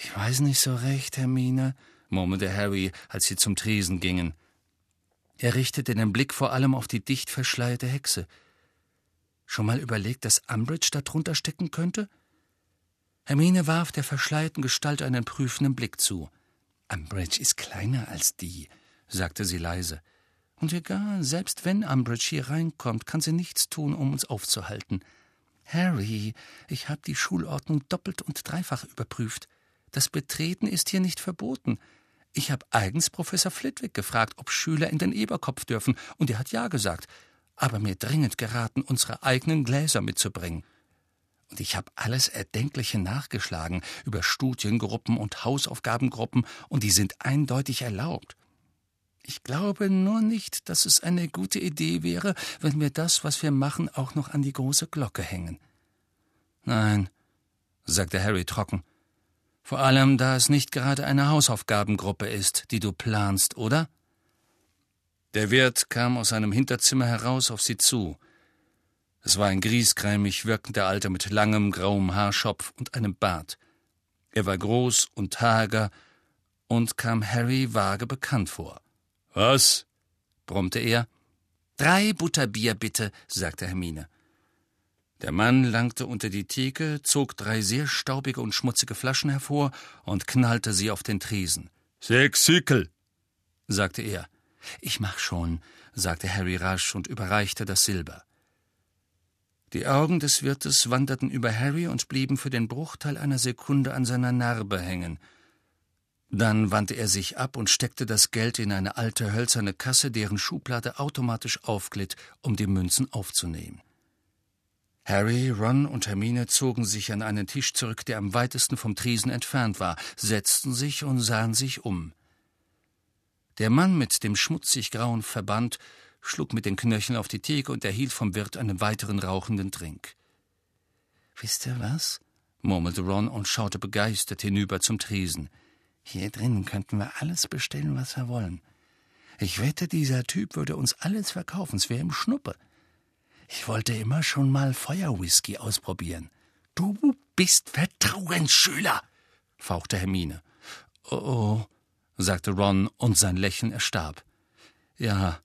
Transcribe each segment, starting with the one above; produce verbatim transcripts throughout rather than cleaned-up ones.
»Ich weiß nicht so recht, Hermine«, murmelte Harry, als sie zum Tresen gingen. Er richtete den Blick vor allem auf die dicht verschleierte Hexe. »Schon mal überlegt, dass Umbridge da drunter stecken könnte?« Hermine warf der verschleierten Gestalt einen prüfenden Blick zu. »Umbridge ist kleiner als die«, sagte sie leise. »Und egal, selbst wenn Umbridge hier reinkommt, kann sie nichts tun, um uns aufzuhalten. Harry, ich habe die Schulordnung doppelt und dreifach überprüft. Das Betreten ist hier nicht verboten. Ich habe eigens Professor Flitwick gefragt, ob Schüler in den Eberkopf dürfen, und er hat ja gesagt, aber mir dringend geraten, unsere eigenen Gläser mitzubringen. Und ich habe alles Erdenkliche nachgeschlagen über Studiengruppen und Hausaufgabengruppen, und die sind eindeutig erlaubt. Ich glaube nur nicht, dass es eine gute Idee wäre, wenn wir das, was wir machen, auch noch an die große Glocke hängen.« »Nein«, sagte Harry trocken. »Vor allem, da es nicht gerade eine Hausaufgabengruppe ist, die du planst, oder?« Der Wirt kam aus seinem Hinterzimmer heraus auf sie zu. Es war ein griesgrämig wirkender Alter mit langem, grauem Haarschopf und einem Bart. Er war groß und hager und kam Harry vage bekannt vor. »Was?« brummte er. »Drei Butterbier, bitte«, sagte Hermine. Der Mann langte unter die Theke, zog drei sehr staubige und schmutzige Flaschen hervor und knallte sie auf den Tresen. »Sechs Sickel«, sagte er. »Ich mach schon«, sagte Harry rasch und überreichte das Silber. Die Augen des Wirtes wanderten über Harry und blieben für den Bruchteil einer Sekunde an seiner Narbe hängen. Dann wandte er sich ab und steckte das Geld in eine alte hölzerne Kasse, deren Schublade automatisch aufglitt, um die Münzen aufzunehmen. Harry, Ron und Hermine zogen sich an einen Tisch zurück, der am weitesten vom Tresen entfernt war, setzten sich und sahen sich um. Der Mann mit dem schmutzig grauen Verband schlug mit den Knöcheln auf die Theke und erhielt vom Wirt einen weiteren rauchenden Trink. »Wisst ihr was?« murmelte Ron und schaute begeistert hinüber zum Tresen. »Hier drinnen könnten wir alles bestellen, was wir wollen. Ich wette, dieser Typ würde uns alles verkaufen, es wäre ihm Schnuppe. Ich wollte immer schon mal Feuerwhisky ausprobieren.« »Du bist Vertrauensschüler«, fauchte Hermine. »Oh, oh«, sagte Ron, und sein Lächeln erstarb. »Ja.«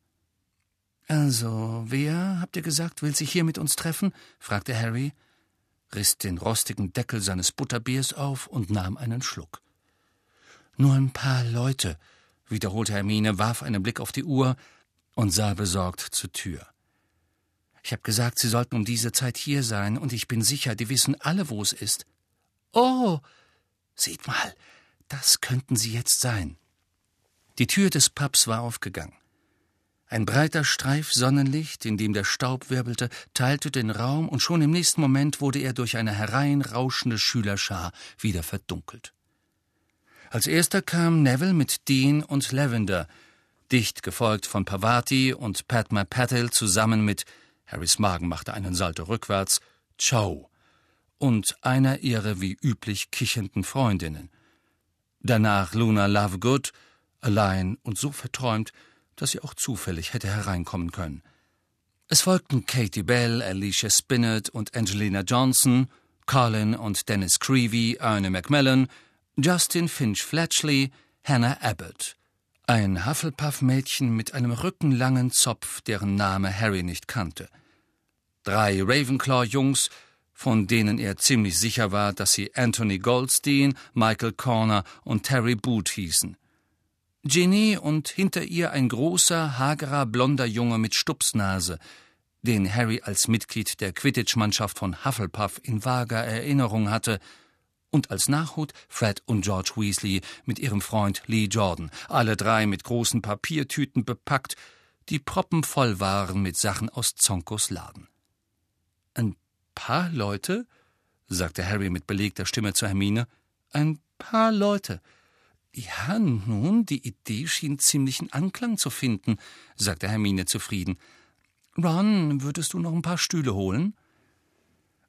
»Also, wer, habt ihr gesagt, will sich hier mit uns treffen?« fragte Harry, riss den rostigen Deckel seines Butterbiers auf und nahm einen Schluck. »Nur ein paar Leute«, wiederholte Hermine, warf einen Blick auf die Uhr und sah besorgt zur Tür. »Ich habe gesagt, sie sollten um diese Zeit hier sein, und ich bin sicher, die wissen alle, wo es ist.« »Oh, seht mal, das könnten sie jetzt sein.« Die Tür des Pubs war aufgegangen. Ein breiter Streif Sonnenlicht, in dem der Staub wirbelte, teilte den Raum, und schon im nächsten Moment wurde er durch eine hereinrauschende Schülerschar wieder verdunkelt. Als erster kam Neville mit Dean und Lavender, dicht gefolgt von Parvati und Padma Patil zusammen mit, Harrys Magen machte einen Salto rückwärts, Cho und einer ihrer wie üblich kichernden Freundinnen. Danach Luna Lovegood, allein und so verträumt, dass sie auch zufällig hätte hereinkommen können. Es folgten Katie Bell, Alicia Spinnet und Angelina Johnson, Colin und Dennis Creevy, Ernie Macmillan, Justin Finch Fletchley, Hannah Abbott. Ein Hufflepuff-Mädchen mit einem rückenlangen Zopf, deren Name Harry nicht kannte. Drei Ravenclaw-Jungs, von denen er ziemlich sicher war, dass sie Anthony Goldstein, Michael Corner und Terry Boot hießen. Ginny und hinter ihr ein großer, hagerer, blonder Junge mit Stupsnase, den Harry als Mitglied der Quidditch-Mannschaft von Hufflepuff in vager Erinnerung hatte, und als Nachhut Fred und George Weasley mit ihrem Freund Lee Jordan, alle drei mit großen Papiertüten bepackt, die proppenvoll waren mit Sachen aus Zonkos Laden. »Ein paar Leute?« sagte Harry mit belegter Stimme zu Hermine. »Ein paar Leute. Ja, nun, die Idee schien ziemlichen Anklang zu finden«, sagte Hermine zufrieden. »Ron, würdest du noch ein paar Stühle holen?«